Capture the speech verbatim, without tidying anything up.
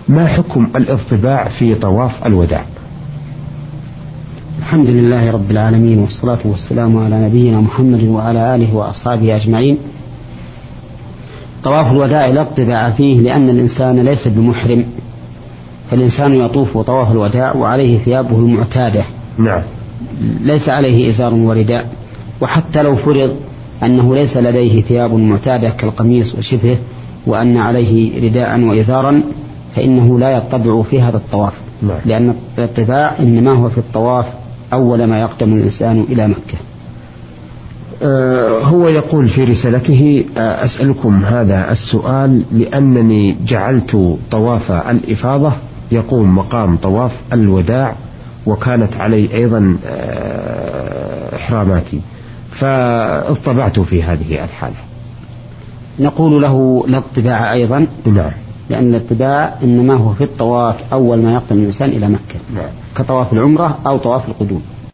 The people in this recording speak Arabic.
ما حكم الاضطباع في طواف الوداع؟ الحمد لله رب العالمين، والصلاة والسلام على نبينا محمد وعلى آله وأصحابه أجمعين. طواف الوداع لا اضطباع فيه، لأن الإنسان ليس بمحرم، فالإنسان يطوف طواف الوداع وعليه ثيابه المعتادة. نعم. ليس عليه إزار ورداء، وحتى لو فرض أنه ليس لديه ثياب معتادة كالقميص وشبهه، وأن عليه رداء وإزارا، فإنه لا يطبع في هذا الطواف. نعم. لأن الاطباع إنما هو في الطواف أول ما يقدم الإنسان إلى مكة. أه هو يقول في رسالته: أه أسألكم هذا السؤال لأنني جعلت طواف الإفاضة يقوم مقام طواف الوداع، وكانت علي أيضا أه إحراماتي، فاطبعت في هذه الحالة. نقول له لا اطباع أيضا. نعم. لأن الاتباع إنما هو في الطواف أول ما يقدم الإنسان إلى مكة. نعم. كطواف العمرة أو طواف القدوم.